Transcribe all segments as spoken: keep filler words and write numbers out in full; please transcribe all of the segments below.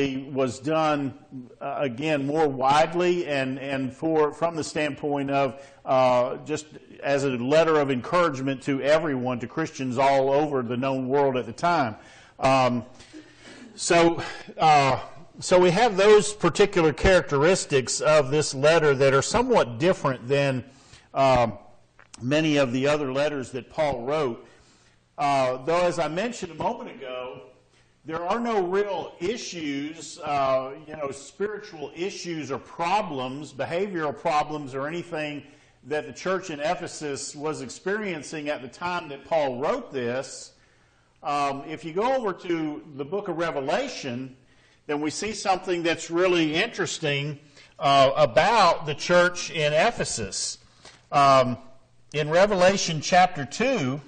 was done uh, again more widely and and for from the standpoint of uh, just as a letter of encouragement to everyone, to Christians all over the known world at the time. Um, so uh, so we have those particular characteristics of this letter that are somewhat different than um, many of the other letters that Paul wrote. Uh, though, as I mentioned a moment ago, there are no real issues, uh, you know, spiritual issues or problems, behavioral problems or anything that the church in Ephesus was experiencing at the time that Paul wrote this. Um, if you go over to the book of Revelation, then we see something that's really interesting uh, about the church in Ephesus. Um, in Revelation chapter two,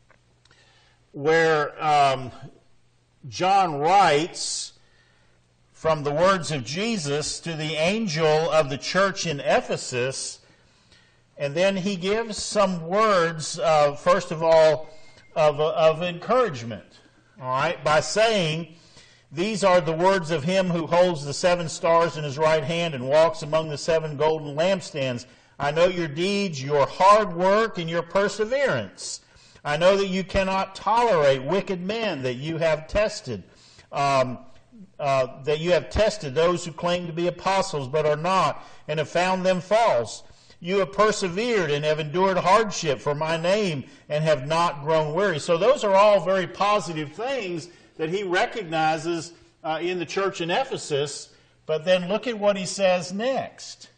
where Um, John writes from the words of Jesus to the angel of the church in Ephesus, and then he gives some words, uh, first of all, of, of encouragement, all right, by saying, "These are the words of him who holds the seven stars in his right hand and walks among the seven golden lampstands. I know your deeds, your hard work, and your perseverance. I know that you cannot tolerate wicked men, that you have tested, um, uh, that you have tested those who claim to be apostles but are not, and have found them false. You have persevered and have endured hardship for my name and have not grown weary." So those are all very positive things that he recognizes uh, in the church in Ephesus. But then look at what he says next.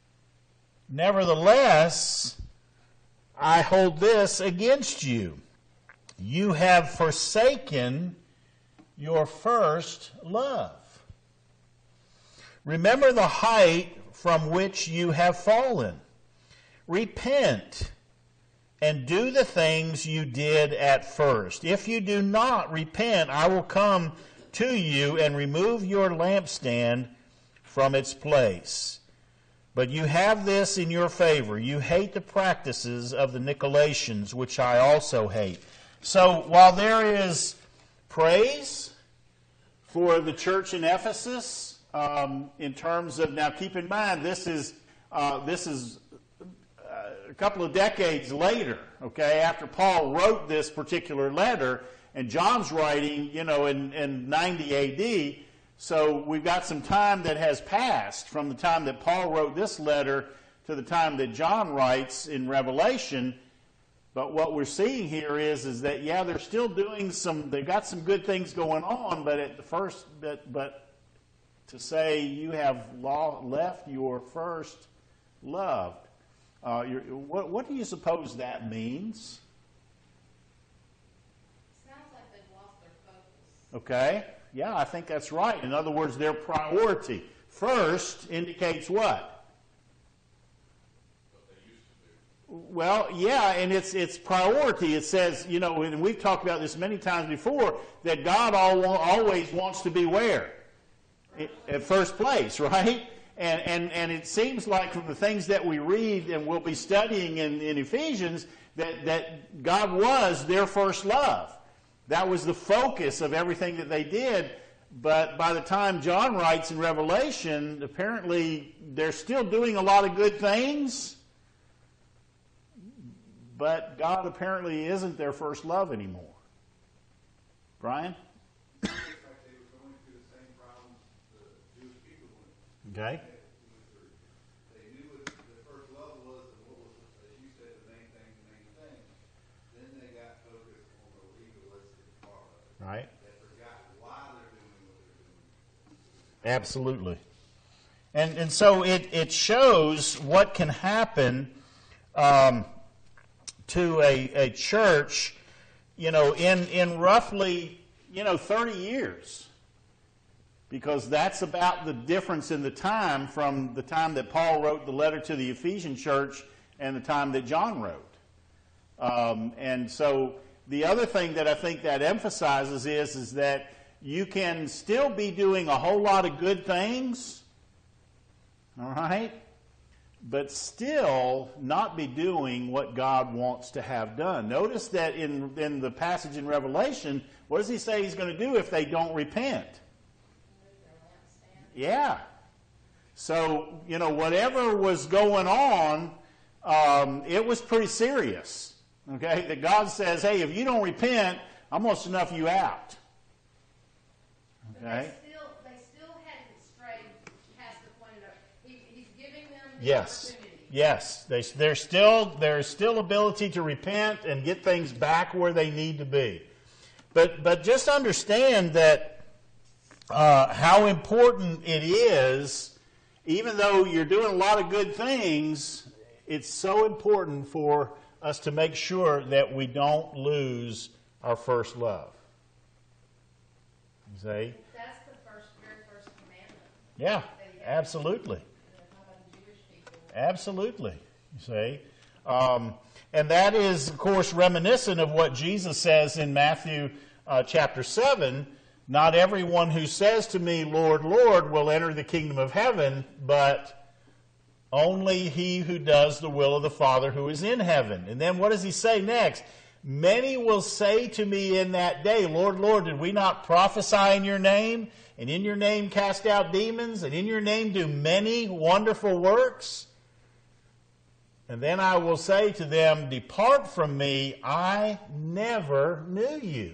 "Nevertheless, I hold this against you. You have forsaken your first love. Remember the height from which you have fallen. Repent and do the things you did at first. If you do not repent, I will come to you and remove your lampstand from its place. But you have this in your favor. You hate the practices of the Nicolaitans, which I also hate." So while there is praise for the church in Ephesus, um, in terms of, now keep in mind, this is uh, this is uh, a couple of decades later, okay, after Paul wrote this particular letter, and John's writing, you know, in, in ninety A D, so we've got some time that has passed from the time that Paul wrote this letter to the time that John writes in Revelation. But what we're seeing here is, is that, yeah, they're still doing some, they've got some good things going on, but at the first, but, but to say you have left your first love, uh, what, what do you suppose that means? Sounds like they've lost their focus. Okay. Yeah, I think that's right. In other words, their priority. First indicates what? What they used to do. Well, yeah, and it's it's priority. It says, you know, and we've talked about this many times before, that God all, always wants to be where? At first place, right? And, and, and it seems like from the things that we read and we'll be studying in, in Ephesians, that, that God was their first love. That was the focus of everything that they did. But by the time John writes in Revelation, apparently they're still doing a lot of good things, but God apparently isn't their first love anymore. Brian? It's like they were going through the same problems the Jewish people went through. Okay. They knew what their first love was and what was, as you said, the main thing, the main thing. Then they got focused on the legalistic part of it. Right. They forgot why they're doing what they're doing. Absolutely. And and so it, it shows what can happen um, to a, a church, you know, in, in roughly, you know, thirty years. Because that's about the difference in the time from the time that Paul wrote the letter to the Ephesian church and the time that John wrote. Um, and so the other thing that I think that emphasizes is, is that you can still be doing a whole lot of good things, all right, but still not be doing what God wants to have done. Notice that in, in the passage in Revelation, what does he say he's going to do if they don't repent? Yeah. So, you know, whatever was going on, um, it was pretty serious. Okay? That God says, hey, if you don't repent, I'm going to snuff you out. Okay? But they still, they still hadn't strayed past the point of, he, he's giving them the Yes. opportunity. Yes. They, there's still there's still ability to repent and get things back where they need to be. But but just understand that uh, how important it is, even though you're doing a lot of good things, it's so important for us to make sure that we don't lose our first love. You see? That's the first, very first commandment. Yeah, absolutely. Absolutely, you see. Um, and that is, of course, reminiscent of what Jesus says in Matthew uh, chapter seven. Not everyone who says to me, Lord, Lord, will enter the kingdom of heaven, but only he who does the will of the Father who is in heaven. And then what does he say next? Many will say to me in that day, Lord, Lord, did we not prophesy in your name? And in your name cast out demons? And in your name do many wonderful works? And then I will say to them, depart from me, I never knew you.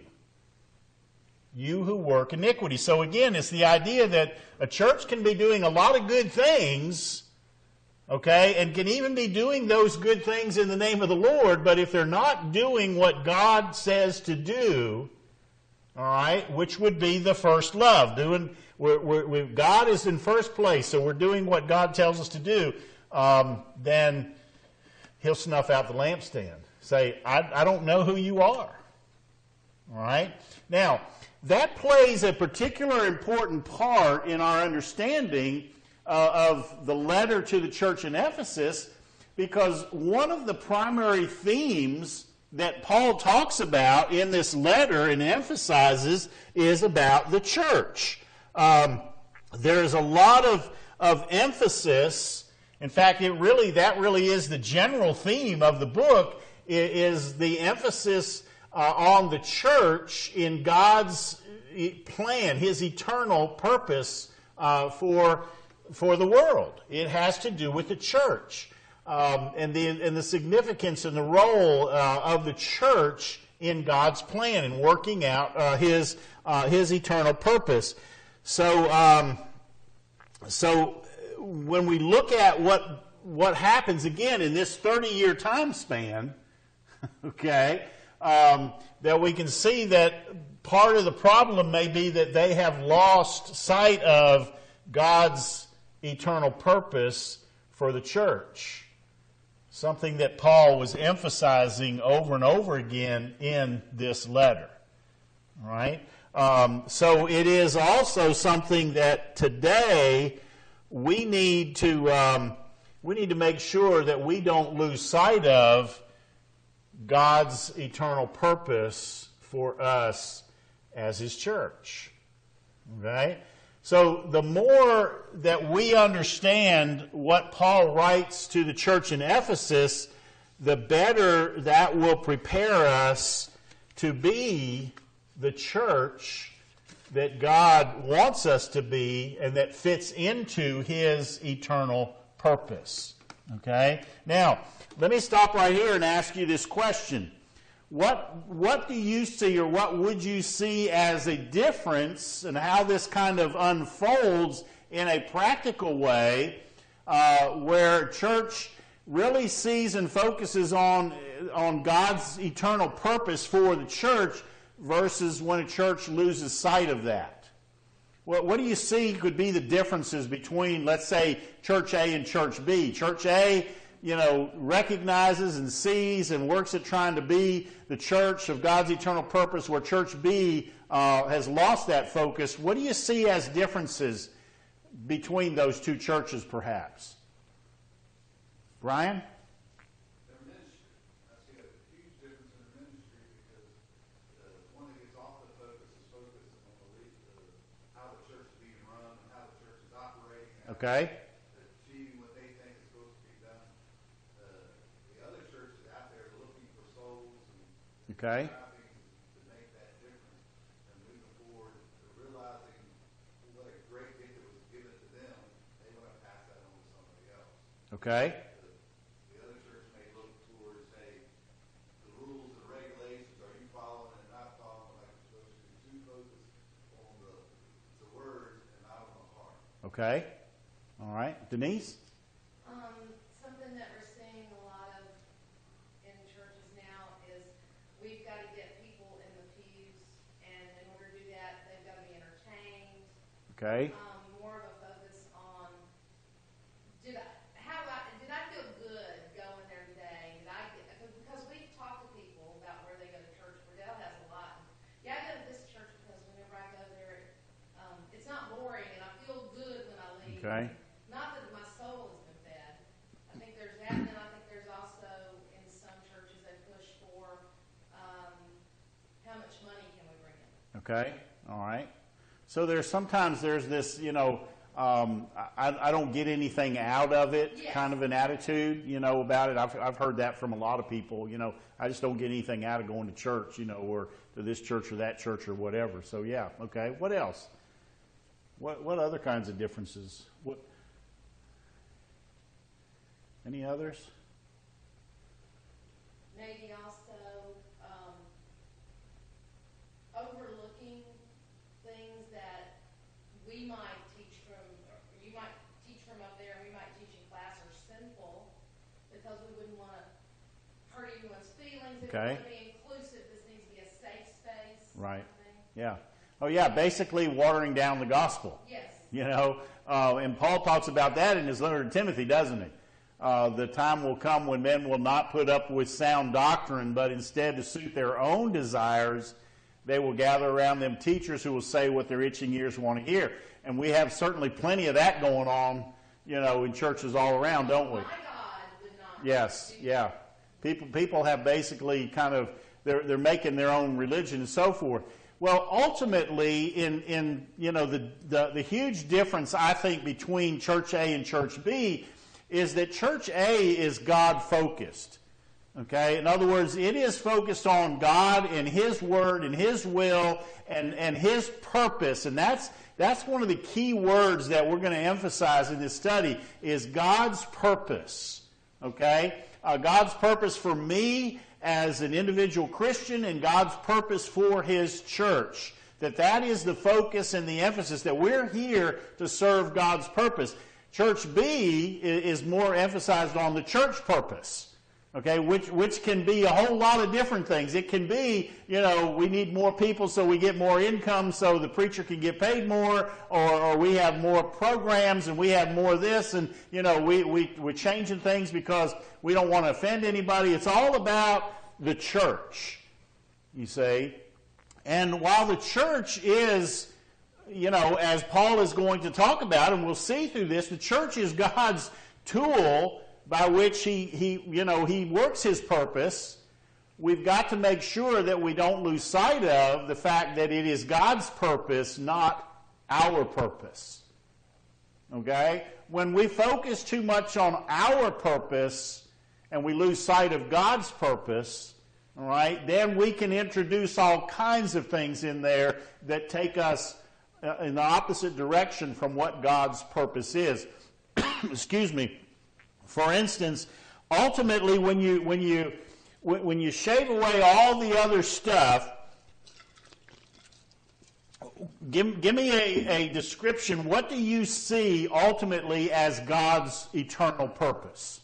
You who work iniquity. So again, it's the idea that a church can be doing a lot of good things, okay, and can even be doing those good things in the name of the Lord, but if they're not doing what God says to do, all right, which would be the first love, doing we're, we're, we're, God is in first place, so we're doing what God tells us to do, um, then he'll snuff out the lampstand. Say, I, I don't know who you are. All right? Now, that plays a particular important part in our understanding uh, of the letter to the church in Ephesus, because one of the primary themes that Paul talks about in this letter and emphasizes is about the church. Um, there's a lot of, of emphasis. In fact, it really that really is the general theme of the book, is the emphasis uh, on the church in God's plan, his eternal purpose uh, for, for the world. It has to do with the church um, and, the, and the significance and the role uh, of the church in God's plan and working out uh, his, uh, his eternal purpose. So, um, so when we look at what what happens again in this thirty-year time span, okay, um, that we can see that part of the problem may be that they have lost sight of God's eternal purpose for the church. Something that Paul was emphasizing over and over again in this letter. All right? Um, so it is also something that today we need to um, we need to make sure that we don't lose sight of God's eternal purpose for us as his church. Okay? So the more that we understand what Paul writes to the church in Ephesus, the better that will prepare us to be the church that God wants us to be and that fits into his eternal purpose. Okay? Now, let me stop right here and ask you this question. What, what do you see, or what would you see as a difference in how this kind of unfolds in a practical way uh, where church really sees and focuses on, on God's eternal purpose for the church versus when a church loses sight of that? What, what do you see could be the differences between, let's say, Church A and Church B? Church A, you know, recognizes and sees and works at trying to be the church of God's eternal purpose, where Church B uh, has lost that focus. What do you see as differences between those two churches, perhaps? Brian? Their ministry. I see a huge difference in their ministry because the one that gets off the focus is focused on the, lead- the how the church is being run and how the church is operating. And Okay. achieving what they think is supposed to be done. Uh, the other church is out there looking for souls and Okay. striving to make that difference and moving forward, realizing what a great gift it was given to Okay. The other church may look towards, hey, the rules and regulations, are you following and not following like you're supposed to? To focus on the, the words and not on the heart. Okay. All right. Denise? Um, something that we're seeing a lot of in churches now is we've got to get people in the pews, and in order to do that, they've got to be entertained. Okay. Um, more of a focus on, did I, how I, did I feel good going there today? Did I get, because we talk to people about where they go to church. Cordell has a lot. Yeah, I go to this church because whenever I go there, um, it's not boring, and I feel good when I leave. Okay. Not that my soul has been fed. I think there's that, and then I think there's also, in some churches, they push for um, how much money can we bring in. Okay. All right. So there's sometimes there's this, you know, um, I, I don't get anything out of it Yes. kind of an attitude, you know, about it. I've, I've heard that from a lot of people, you know, I just don't get anything out of going to church, you know, or to this church or that church or whatever. So, yeah. Okay. What else? What, what other kinds of differences? What? Any others? Maybe also um, overlooking things that we might teach from, or you might teach from up there, and we might teach in class are sinful, because we wouldn't want to hurt anyone's feelings. If Okay. we want to be inclusive, this needs to be a safe space. Right. Kind of thing. Yeah. Oh, yeah. Basically watering down the gospel. Yes. You know, uh, and Paul talks about that in his letter to Timothy, doesn't he? Uh, the time will come when men will not put up with sound doctrine, but instead to suit their own desires, they will gather around them teachers who will say what their itching ears want to hear. And we have certainly plenty of that going on, you know, in churches all around, don't we? My God would not. Yes, do yeah. People people have basically kind of, they're they're making their own religion and so forth. Well, ultimately, in, in you know, the, the, the huge difference, I think, between Church A and Church B is that Church A is God-focused. Okay? In other words, it is focused on God and His Word and His will and, and His purpose. And that's, that's one of the key words that we're going to emphasize in this study is God's purpose. Okay? Uh, God's purpose for me as an individual Christian and God's purpose for His church. That that is the focus and the emphasis, that we're here to serve God's purpose. Church B is more emphasized on the church purpose, okay, which which can be a whole lot of different things. It can be, you know, we need more people so we get more income so the preacher can get paid more, or, or we have more programs and we have more of this, and, you know, we, we, we're changing things because we don't want to offend anybody. It's all about the church, you see. And while the church is, you know, as Paul is going to talk about, and we'll see through this, the church is God's tool by which he, he, you know, he works his purpose. We've got to make sure that we don't lose sight of the fact that it is God's purpose, not our purpose. Okay? When we focus too much on our purpose and we lose sight of God's purpose, all right, then we can introduce all kinds of things in there that take us in the opposite direction from what God's purpose is. Excuse me. For instance, ultimately, when you when you when you shave away all the other stuff, give give me a, a description. What do you see ultimately as God's eternal purpose?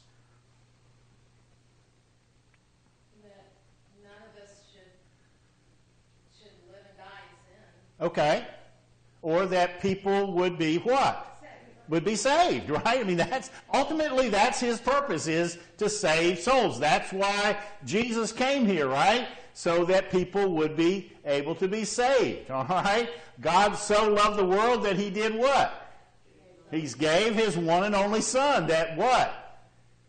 That none of us should should live and die in sin. Okay. Or that people would be what? Would be saved, right? I mean, that's ultimately that's his purpose, is to save souls. That's why Jesus came here, right? So that people would be able to be saved, all right? God so loved the world that he did what? He gave his one and only Son, that what?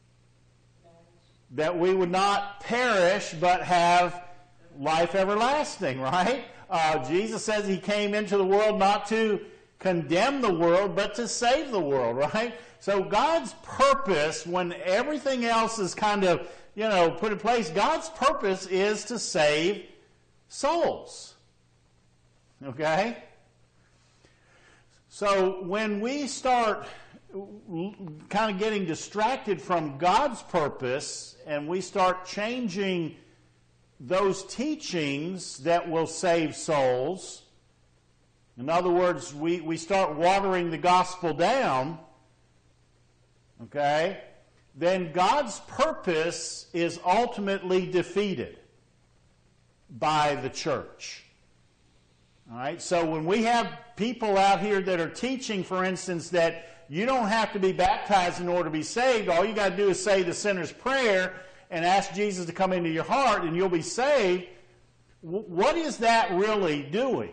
That we would not perish but have life everlasting, right? Uh, Jesus says he came into the world not to condemn the world, but to save the world, right? So God's purpose, when everything else is kind of, you know, put in place, God's purpose is to save souls. Okay? So when we start kind of getting distracted from God's purpose, and we start changing those teachings that will save souls. In other words, we, we start watering the gospel down, okay, then God's purpose is ultimately defeated by the church. All right, so when we have people out here that are teaching, for instance, that you don't have to be baptized in order to be saved, all you got to do is say the sinner's prayer and ask Jesus to come into your heart and you'll be saved, what is that really doing?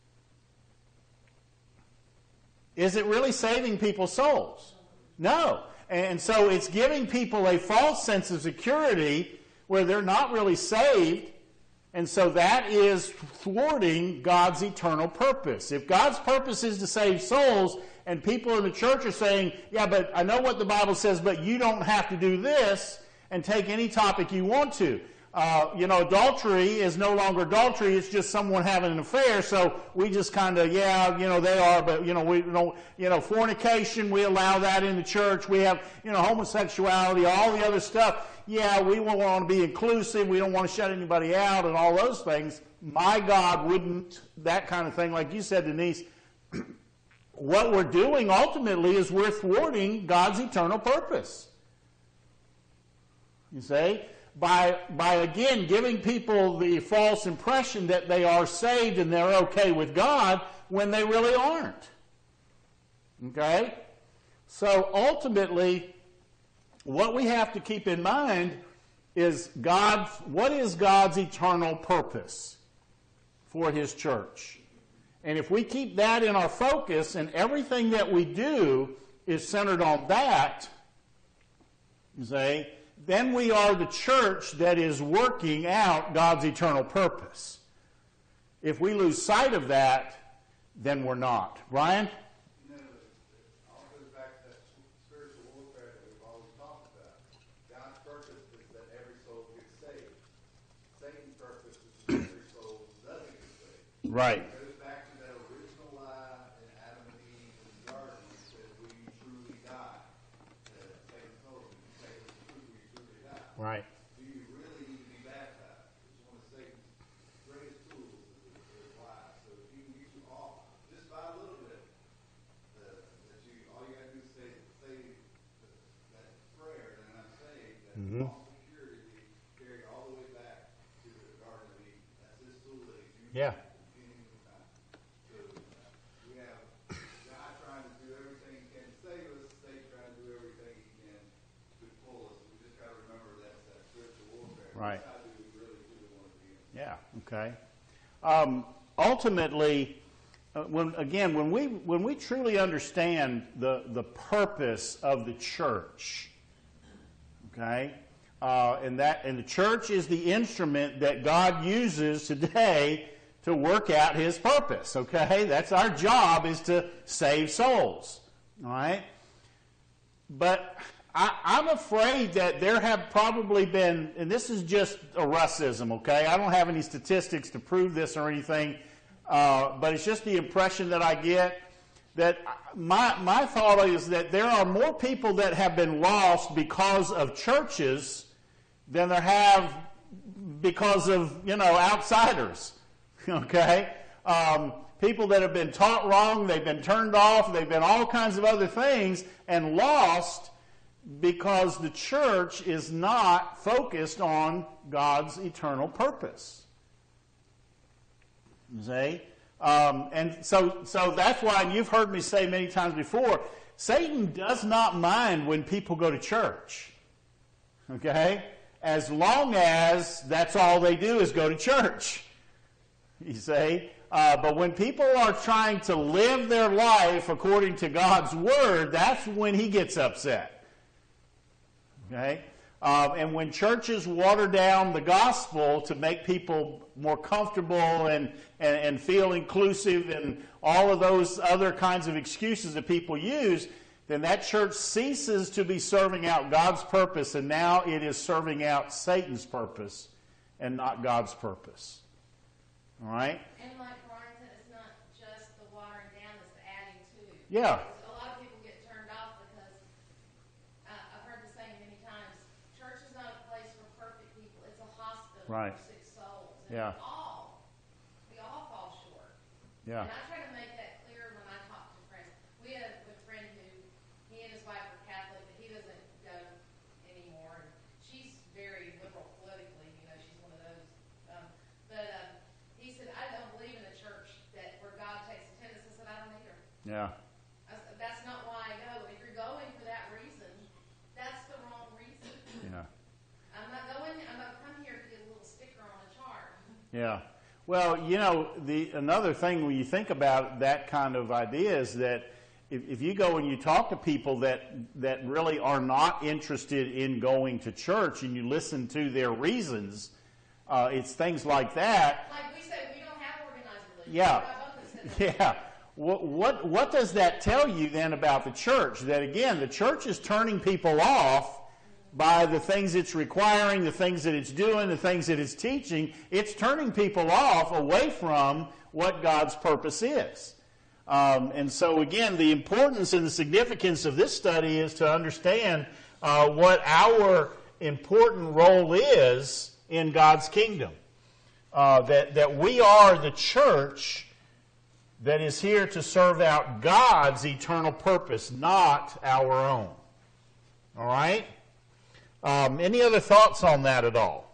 Is it really saving people's souls? No. And so it's giving people a false sense of security where they're not really saved. And so that is thwarting God's eternal purpose. If God's purpose is to save souls, and people in the church are saying, yeah, but I know what the Bible says, but you don't have to do this, and take any topic you want to. Uh, you know, adultery is no longer adultery, it's just someone having an affair, so we just kind of, yeah, you know, they are, but, you know, we don't, you know, fornication, we allow that in the church. We have, you know, homosexuality, all the other stuff. Yeah, we want to be inclusive, we don't want to shut anybody out, and all those things. My God wouldn't, that kind of thing, like you said, Denise. What we're doing ultimately is we're thwarting God's eternal purpose. You see? By, by again giving people the false impression that they are saved and they're okay with God when they really aren't. Okay? So ultimately, what we have to keep in mind is God, what is God's eternal purpose for His church? And if we keep that in our focus and everything that we do is centered on that, you see, then we are the church that is working out God's eternal purpose. If we lose sight of that, then we're not. Brian? You know, it all goes back to that spiritual warfare that we've always talked about. God's purpose is that every soul gets saved. Satan's purpose is that every soul doesn't get saved. Right. It goes back to that original lie in Adam and Eve in the garden that said, "Will you truly die?" That Satan told them, "You say the truth, will you truly die?" Right. Do you really need to be baptized? It's one of Satan's greatest tools is his lie. So if he can get you off just by a little bit, uh, that you all you got to do is say say that prayer, and I'm saved, that Mhm. false security be carried all the way back to the Garden of Eden. That's his tool that he's using. Yeah. Right. Yeah, okay. Um, ultimately, uh, when again, when we when we truly understand the, the purpose of the church, okay, uh, and that and the church is the instrument that God uses today to work out His purpose, okay? That's our job, is to save souls, all right? But I, I'm afraid that there have probably been, and this is just a Russism, okay? I don't have any statistics to prove this or anything, uh, but it's just the impression that I get, that my, my thought is that there are more people that have been lost because of churches than there have because of, you know, outsiders, okay? Um, people that have been taught wrong, they've been turned off, they've been all kinds of other things, and lost because the church is not focused on God's eternal purpose. You see? Um, and so, so that's why, and you've heard me say many times before, Satan does not mind when people go to church. Okay? As long as that's all they do is go to church. You see? Uh, but when people are trying to live their life according to God's Word, that's when he gets upset. Okay? Um, and when churches water down the gospel to make people more comfortable and, and, and feel inclusive and all of those other kinds of excuses that people use, then that church ceases to be serving out God's purpose, and now it is serving out Satan's purpose and not God's purpose. All right? And like Brian said, it's not just the watering down, it's the adding to. Yeah. Because a lot of people get turned off, but Right. for six souls. And Yeah. we all, we all fall short. Yeah. And I try to make that clear when I talk to friends. We had a friend who, he and his wife are Catholic, but he doesn't go anymore. And she's very liberal politically, you know, she's one of those. Um, but um, he said, I don't believe in a church that where God takes attendance. I said, I don't either. Yeah. I said, that's not why I go. If you're going for that reason, that's the wrong reason. Yeah. I'm not going, I'm not come here to get a little sticker on a chart. Yeah. Well, you know, the another thing when you think about that kind of idea is that if, if you go and you talk to people that that really are not interested in going to church and you listen to their reasons, uh, it's things like that. Like we said, we don't have organized religion. Yeah. Both said that. Yeah. What, what what does that tell you then about the church? That again, the church is turning people off by the things it's requiring, the things that it's doing, the things that it's teaching. It's turning people off away from what God's purpose is. Um, and so again, the importance and the significance of this study is to understand uh, what our important role is in God's kingdom. Uh, that, that we are the church that is here to serve out God's eternal purpose, not our own. All right? Um, any other thoughts on that at all?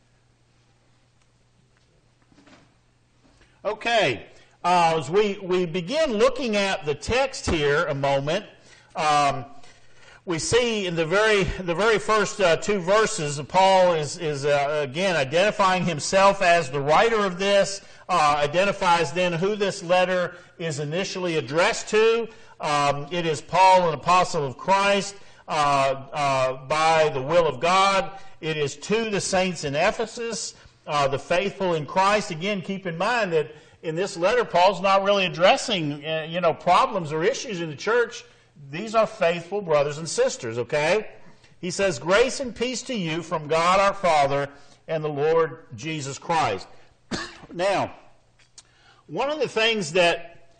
Okay. Uh, as we, we begin looking at the text here a moment, um, we see in the very the very first uh, two verses, Paul is, is uh, again identifying himself as the writer of this, uh, identifies then who this letter is initially addressed to. Um, it is Paul, an apostle of Christ, uh, uh, by the will of God. It is to the saints in Ephesus, uh, the faithful in Christ. Again, keep in mind that in this letter, Paul's not really addressing uh, you know problems or issues in the church. These are faithful brothers and sisters, okay? He says, grace and peace to you from God our Father and the Lord Jesus Christ. Now, one of the things that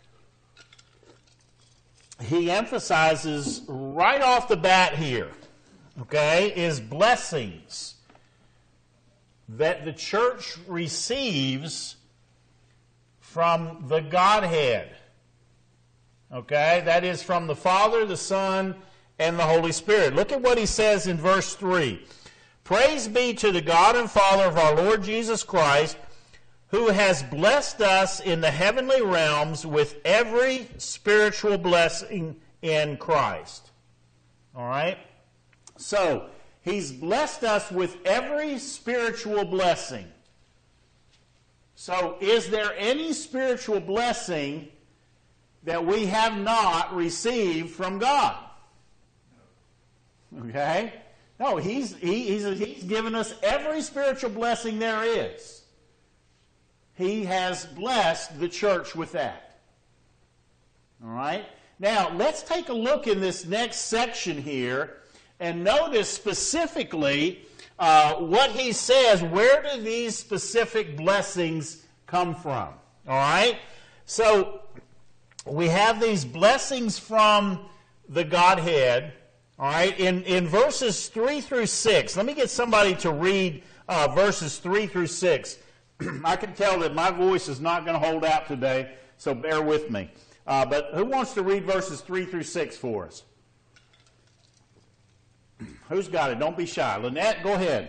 he emphasizes right off the bat here, okay, is blessings that the church receives from the Godhead. Okay, that is from the Father, the Son, and the Holy Spirit. Look at what he says in verse three. Praise be to the God and Father of our Lord Jesus Christ, who has blessed us in the heavenly realms with every spiritual blessing in Christ. All right? So, he's blessed us with every spiritual blessing. So, is there any spiritual blessing that we have not received from God? Okay? No, he's, he, he's, he's given us every spiritual blessing there is. He has blessed the church with that. All right? Now, let's take a look in this next section here and notice specifically uh, what he says. Where do these specific blessings come from? All right? So, we have these blessings from the Godhead, all right, in, in verses three through six. Let me get somebody to read uh, verses three through six. I can tell that my voice is not going to hold out today, so bear with me. Uh, but who wants to read verses three through six for us? Who's got it? Don't be shy. Lynette, go ahead.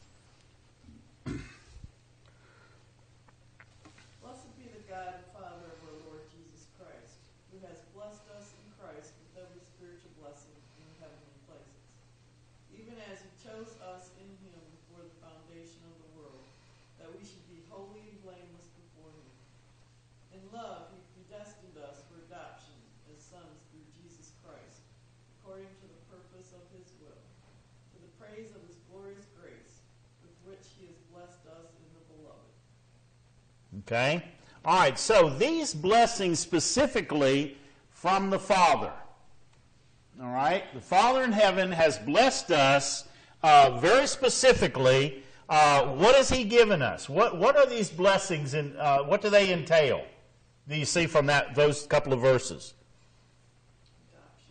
Okay? All right, so these blessings specifically from the Father. All right? The Father in heaven has blessed us uh, very specifically. Uh, what has He given us? What What are these blessings and uh, what do they entail? Do you see from that those couple of verses?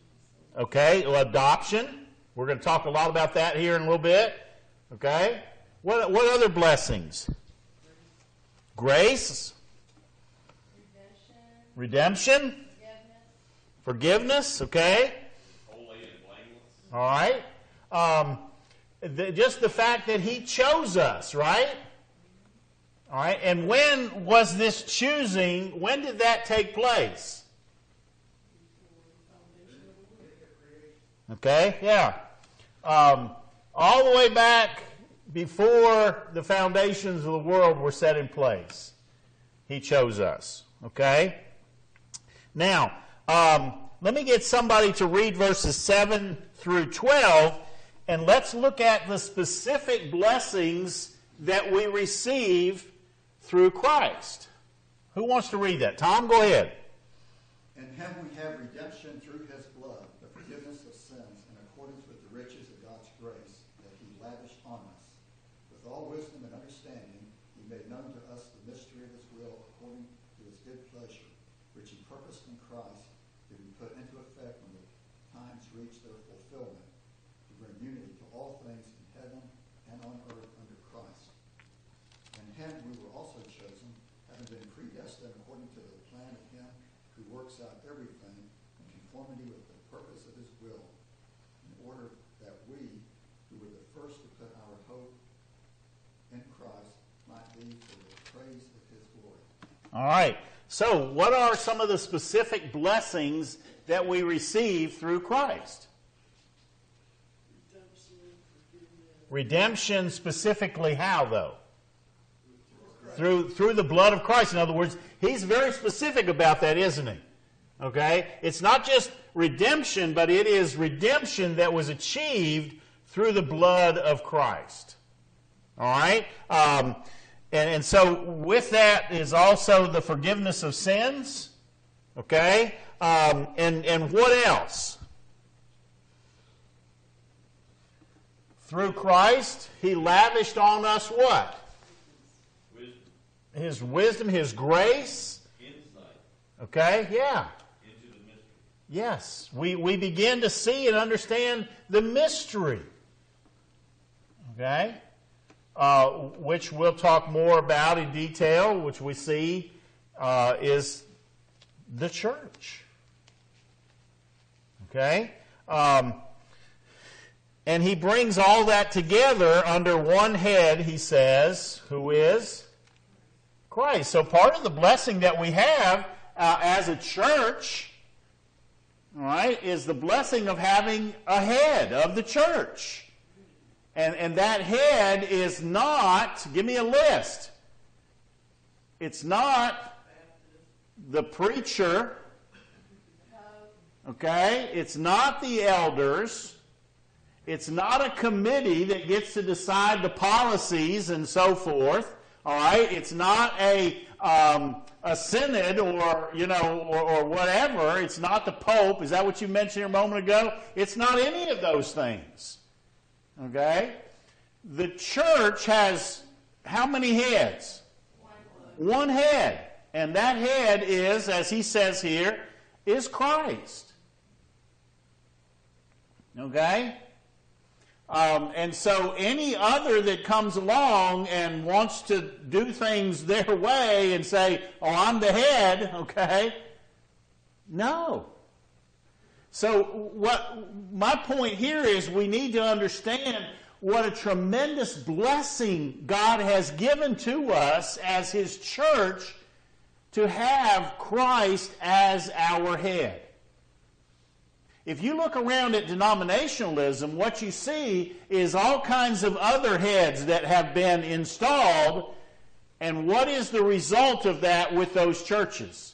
Okay, well, adoption. We're going to talk a lot about that here in a little bit. Okay? What, what other blessings? Grace. Redemption. Redemption. Forgiveness. Okay. Holy and blameless. All right. Um, the, just the fact that he chose us, right? All right. And when was this choosing? When did that take place? Okay. Yeah. Um, all the way back before the foundations of the world were set in place, he chose us. Okay. Now, um, let me get somebody to read verses seven through twelve, and let's look at the specific blessings that we receive through Christ. Who wants to read that? Tom, go ahead. In him we have redemption through his blood, the forgiveness of sins, in accordance with the riches of God's grace that he lavished on us. With all wisdom and understanding, he made known to us the mystery of his will according to his good pleasure, which he purposed in Christ to be put into effect when the times reach their fulfillment, to bring unity to all things in heaven and on earth under Christ. In him we were also chosen, having been predestined according to the plan of him who works out everything in conformity with the purpose of his will, in order that we, who were the first to put our hope in Christ, might be for the praise of his glory. All right. So, what are some of the specific blessings that we receive through Christ? Redemption, specifically how, though? Through, through the blood of Christ. In other words, he's very specific about that, isn't he? Okay? It's not just redemption, but it is redemption that was achieved through the blood of Christ. All right? Um, and, and so with that is also the forgiveness of sins. Okay? Um, and, and what else? Through Christ, he lavished on us what? Wisdom. His wisdom, his grace. Insight. Okay? Yeah. Into the mystery. Yes. We, we begin to see and understand the mystery. Okay? Uh, which we'll talk more about in detail, which we see uh, is the church. Okay? Um, and he brings all that together under one head, he says, who is Christ. So part of the blessing that we have uh, as a church, all right, is the blessing of having a head of the church. And, and that head is not, give me a list. It's not the preacher. Okay? It's not the elders. It's not a committee that gets to decide the policies and so forth. All right? It's not a um, a synod or, you know, or, or whatever. It's not the Pope. Is that what you mentioned a moment ago? It's not any of those things. Okay? The church has how many heads? One. One head. And that head is, as he says here, is Christ. Okay? Um, and so any other that comes along and wants to do things their way and say, oh, I'm the head, okay? No. So what my point here is we need to understand what a tremendous blessing God has given to us as his church to have Christ as our head. If you look around at denominationalism, what you see is all kinds of other heads that have been installed, and what is the result of that with those churches?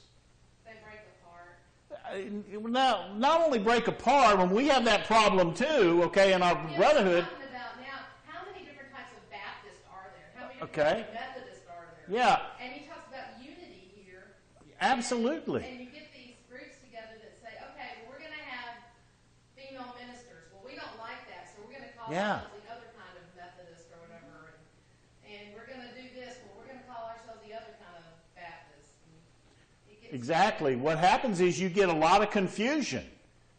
Now, not only break apart, when we have that problem too, okay, in our Yeah, brotherhood. Talking about now, how many different types of Baptists are there? How many different Okay. types of Methodists are there? Yeah, And he talks about unity here. absolutely. And you get these groups together that say, okay, well, we're going to have female ministers. Well, we don't like that, so we're going to call Yeah. ourselves the other kind of Methodist or whatever. And, and we're going to do this. Well, we're going to call ourselves the other kind of Baptist. And it gets- Exactly. What happens is you get a lot of confusion.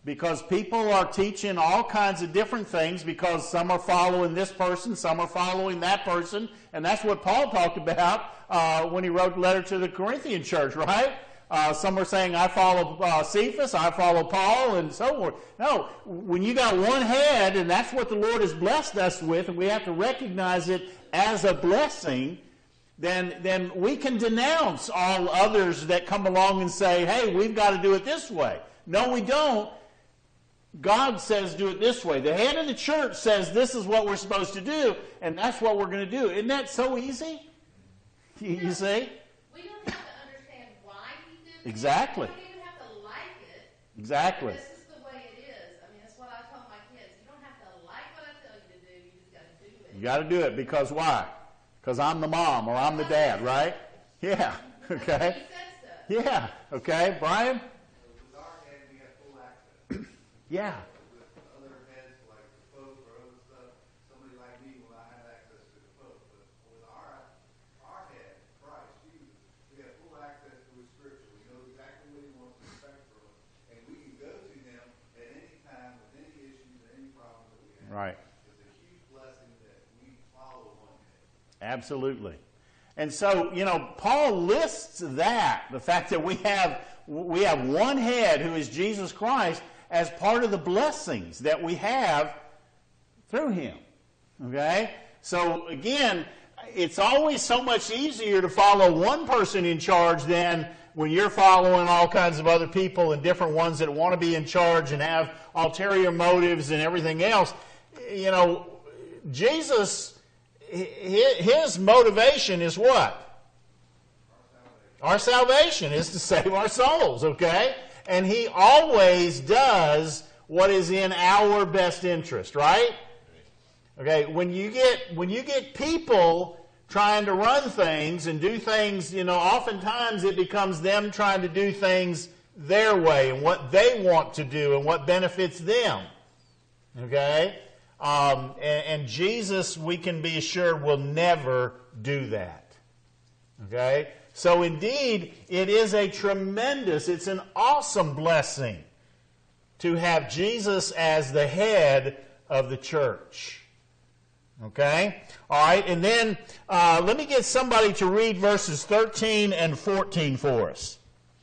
Because people are teaching all kinds of different things, because some are following this person, some are following that person, and that's what Paul talked about uh, when he wrote the letter to the Corinthian church, right? Uh, some are saying, I follow uh, Cephas, I follow Paul, and so forth. No, when you got one head, and that's what the Lord has blessed us with, and we have to recognize it as a blessing, then, then we can denounce all others that come along and say, hey, we've got to do it this way. No, we don't. God says do it this way. The head of the church says this is what we're supposed to do, and that's what we're going to do. Isn't that so easy? You, you see? We don't have to understand why he did it. Exactly. We don't even have to like it. Exactly. This is the way it is. I mean, that's what I tell my kids. You don't have to like what I tell you to do. You just got to do it. You got to do it because why? Because I'm the mom or I'm the dad, right? Yeah. Okay. He said so. Yeah. Okay. Brian? With our head, we have full access. Yeah. With other heads, like the Pope or other stuff, somebody like me will not have access to the Pope. But with our, our head, Christ, Jesus, we have full access to his scripture. We know exactly what he wants to expect from us. And we can go to him at any time with any issues or any problems that we have. Right. It's a huge blessing that we follow one head. Absolutely. And so, you know, Paul lists that, the fact that we have we have one head who is Jesus Christ, as part of the blessings that we have through him. Okay? So again, it's always so much easier to follow one person in charge than when you're following all kinds of other people and different ones that want to be in charge and have ulterior motives and everything else. You know, Jesus, his motivation is what? Our salvation is to save our souls, okay? And he always does what is in our best interest, right? Okay, when you get when you get people trying to run things and do things, you know, oftentimes it becomes them trying to do things their way and what they want to do and what benefits them. Okay? Um, and, and Jesus, we can be assured, will never do that. Okay? So indeed, it is a tremendous, it's an awesome blessing to have Jesus as the head of the church. Okay? All right, and then uh, let me get somebody to read verses thirteen and fourteen for us.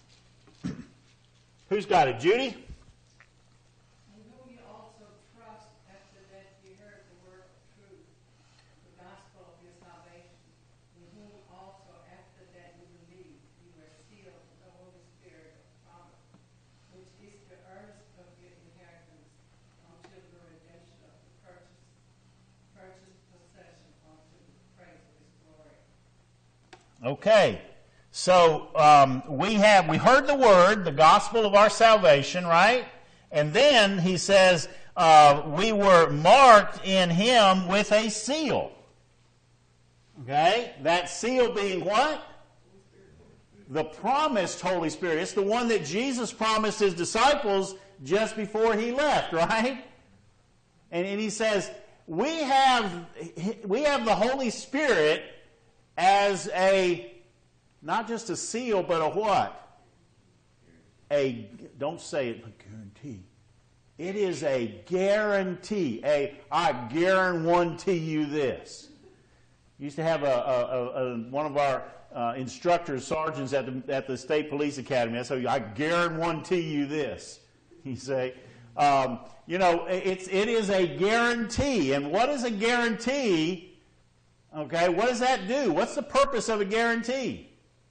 Who's got it? Judy? And whom you also trust after that you heard the word of truth, the gospel of your salvation, in whom also after that you believed, you were sealed with the Holy Spirit of promise, which is the earnest of your inheritance until the redemption of the purchase, purchased possession unto the praise of his glory. Okay. So um, we have we heard the word, the gospel of our salvation, right? And then he says uh, we were marked in him with a seal. Okay, that seal being what? The promised Holy Spirit. It's the one that Jesus promised his disciples just before he left, right? And, and he says we have we have the Holy Spirit as a not just a seal, but a what? A, don't say it, but guarantee. It is a guarantee. A, I guarantee you this. Used to have a, a, a, a one of our uh, instructors, sergeants at the at the State Police Academy. I say, I guarantee you this. He say, um, you know, it's it is a guarantee. And what is a guarantee? Okay, what does that do? What's the purpose of a guarantee?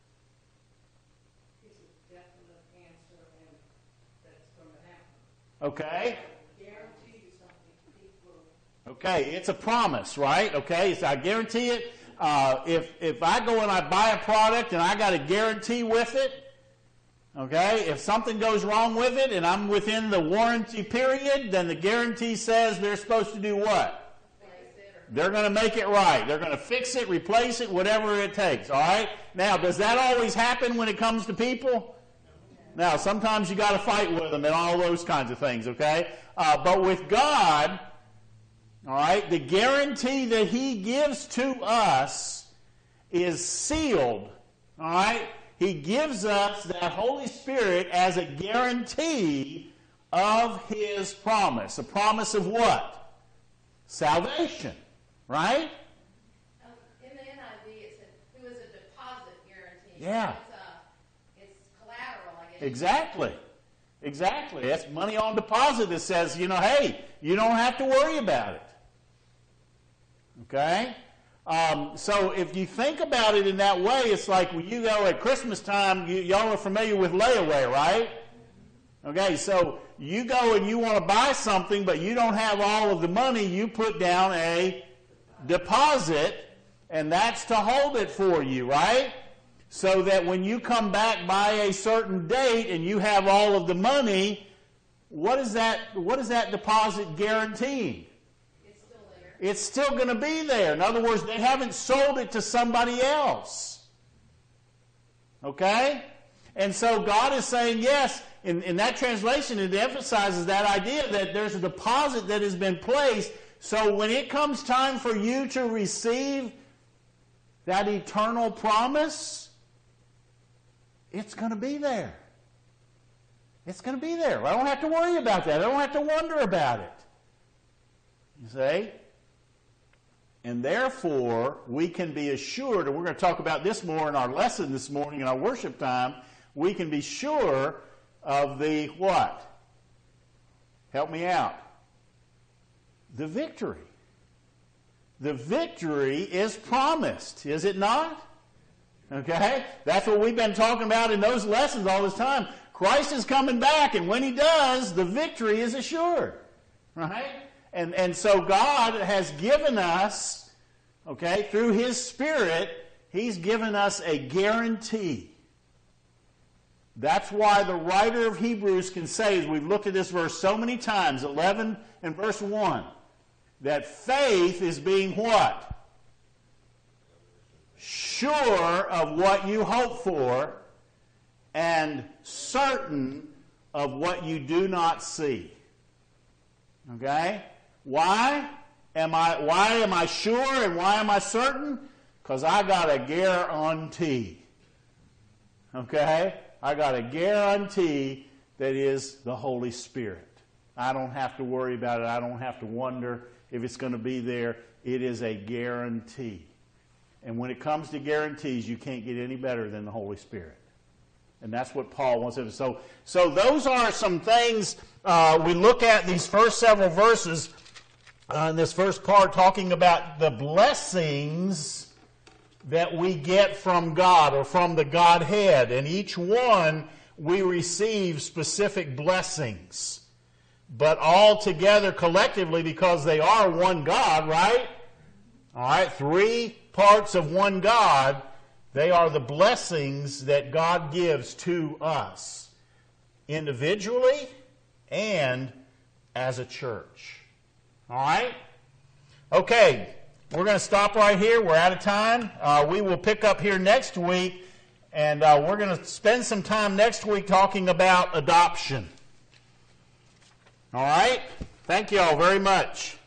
Okay. Okay, it's a promise, right? Okay, so I guarantee it. Uh, if if I go and I buy a product and I got a guarantee with it, okay, if something goes wrong with it and I'm within the warranty period, then the guarantee says they're supposed to do what? They're going to make it right. They're going to fix it, replace it, whatever it takes, all right? Now, does that always happen when it comes to people? Now, sometimes you got to fight with them and all those kinds of things, okay? Uh, but with God, all right, the guarantee that he gives to us is sealed, all right? He gives us that Holy Spirit as a guarantee of his promise. A promise of what? Salvation, right? Um, in the N I V, it said it was a deposit guarantee. Yeah. It's, a, it's collateral, I guess. Exactly. Exactly. That's money on deposit that says, you know, hey, you don't have to worry about it. Okay? Um, so if you think about it in that way, it's like when you go at Christmas time, you, y'all are familiar with layaway, right? Okay, so you go and you want to buy something, but you don't have all of the money, you put down a deposit, and that's to hold it for you, right? So that when you come back by a certain date and you have all of the money, what is that, what is that deposit guaranteeing? It's still there. It's still going to be there. In other words, they haven't sold it to somebody else. Okay? And so God is saying, yes, in, in that translation, it emphasizes that idea that there's a deposit that has been placed. So when it comes time for you to receive that eternal promise, it's going to be there. It's going to be there. I don't have to worry about that. I don't have to wonder about it. You see? And therefore, we can be assured, and we're going to talk about this more in our lesson this morning in our worship time, we can be sure of the what? Help me out. The victory. The victory is promised, is it not? Okay? That's what we've been talking about in those lessons all this time. Christ is coming back, and when he does, the victory is assured. Right? And, and so God has given us, okay, through his Spirit, he's given us a guarantee. That's why the writer of Hebrews can say, as we've looked at this verse so many times, eleven and verse one, that faith is being what? Sure of what you hope for and certain of what you do not see. Okay? Why am I why am I sure and why am I certain? Because I got a guarantee. Okay? I got a guarantee that is the Holy Spirit. I don't have to worry about it. I don't have to wonder if it's going to be there. It is a guarantee. And when it comes to guarantees, you can't get any better than the Holy Spirit. And that's what Paul wants to do. So, so those are some things uh, we look at these first several verses uh, in this first part talking about the blessings that we get from God or from the Godhead. And each one we receive specific blessings. But all together collectively, because they are one God, right? All right, three parts of one God, they are the blessings that God gives to us individually and as a church. All right? Okay, we're going to stop right here. We're out of time. Uh, we will pick up here next week, and uh, we're going to spend some time next week talking about adoption. All right? Thank you all very much.